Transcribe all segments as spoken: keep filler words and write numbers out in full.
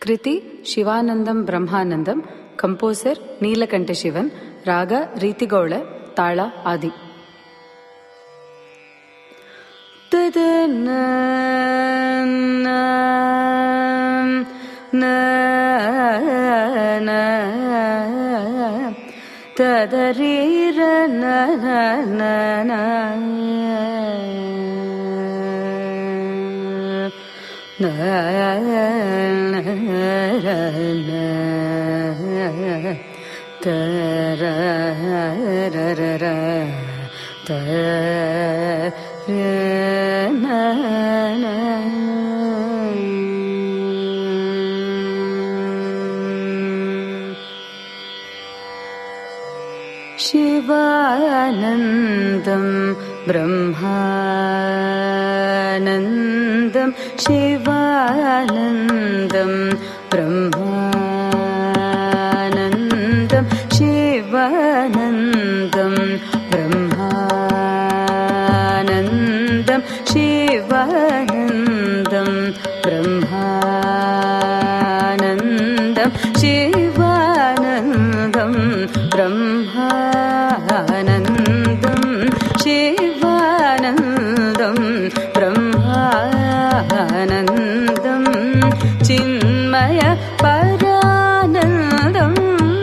कृति शिवानंदम ब्रह्मानंदम, कंपोसर नीलकंठ शिवन, राग रीतिगौळ, ताळ आदि। तदरीर न न न न तर र न न शिवानन्दं ब्रह्मानन्दं शिवानन्दं ब्रह्मानन्दं शिवानन्दं ब्रह्मानन्दं शिवानन्दं ब्रह्मानन्दं शिवानन्दं ब्रह्मानन्दं शिवानन्दं ब्रह्मानन्दं चिन्मय परानन्दं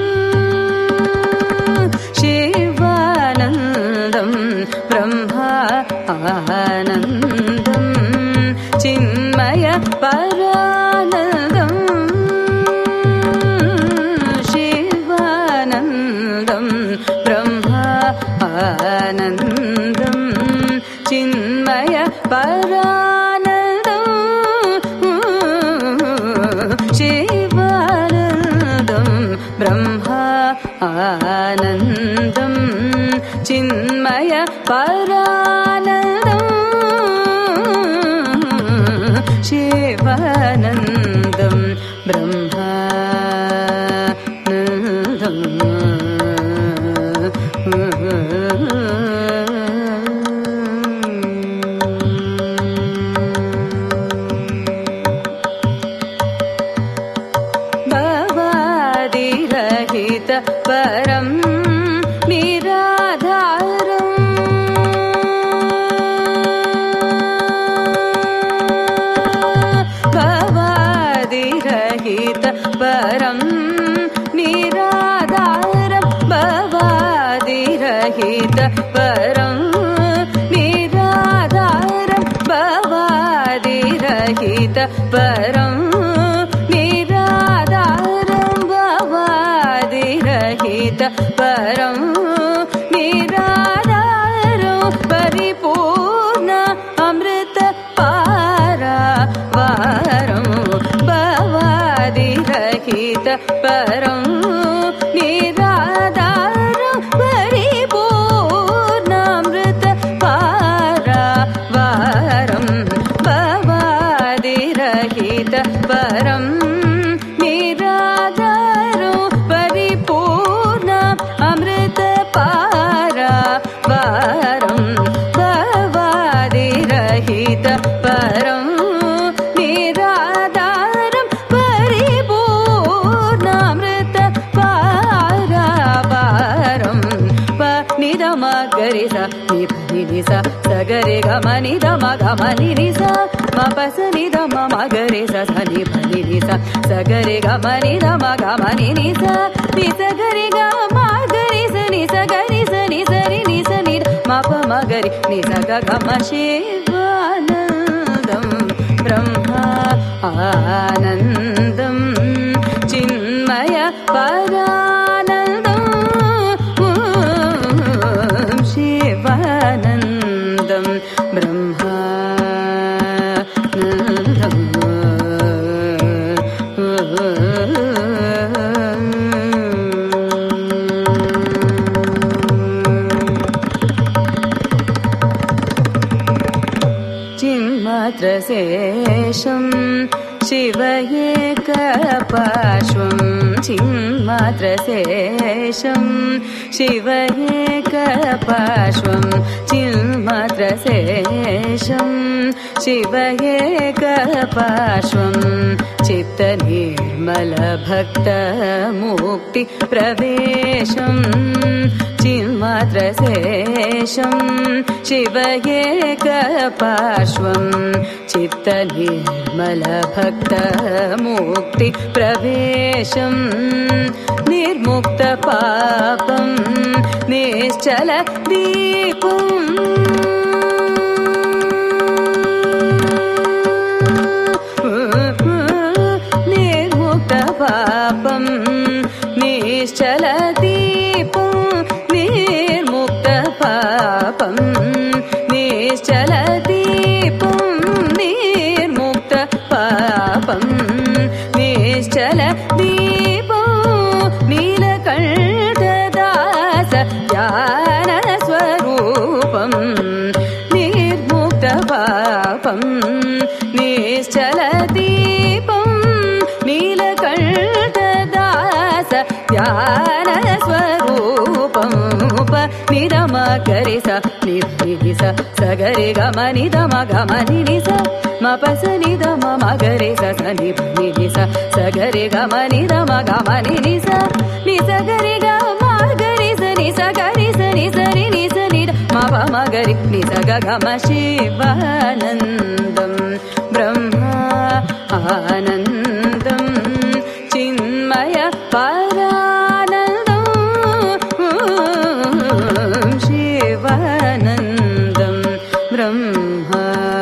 शिवानन्दं ब्रह्मानन्दं चिन्मय परानन्दं शिवानन्दं ब्रह्मानन्दं चिन्मय परानन्दं शिवानन्दं ब्रह्मानन्दं चिन्मय परानन्दं शिवानन्दं ब्रह्मानन्दं भवादिरहित परं निराधारं भवादिरहित परं निराधारं भवादिरहित परं निराधारं भवादिरहित परं निराधारं भवादिरहित परं निराधारं परिपूर्ण अमृत पारावारं भवादिरहित परं निराधारं परिपूर्ण अमृत पारावारं भवादिरहित परं निराधारं परिपूर्ण अमृत पारावारं भवादिरहित परं निराधारं परिपूर्ण अमृत पारावारं निधम गरि सा नि सा सगरे गम निधम गम नि सा मपस निधम मगरे सा नि नि सा सगरे गम निधम गम नि सा नि सगरे गम गरि स नि सगरि स नि सरि नि स नि मप मगरि नि सग गम शिवानन्दं ब्रह्मानन्दं चिन्मय परानन्दं शिवानन्दं ब्रह्मानन्दं चिन्मात्रशेषं शिव एकपार्श्वं चिन्मात्रशेषं शिव एकपार्श्वं चिन्मात्रशेषं शिव एकपार्श्वं चित्तनिर्मलं निर्मलभक्तमुक्तिप्रवेशम् चिन्मात्रशेषम् शिवयेकपार्श्वम् चित्तनिर्मलभक्तमुक्तिप्रवेशम् निर्मुक्तपापम् निश्चलदीपम् निर्मुक्तपापम् निश्चलदीपम् निर्मुक्तपापम् निश्चलदीपम् निर्मुक्तपापम् निश्चलदीपम् नीलकण्ठदास ज्ञानस्वरूपम् निर्मुक्तपापम् निश्चलदीपम् नीलकण्ठदास ज्ञानस्वरूपम् निदम गरि स नि स सगरि गम निदम गम नि स म पस निदम म गरि स स नि नि स सगरि गम निदम गम नि स नि सगरि गम गरि स नि स गरि स नि स रि नि स नि म प म गरि नि स ग गम शिवानन्दम् ब्रह्मा आनन्दम् चिन्मय परानन्दम् शिवानन्दम् ब्रह्मा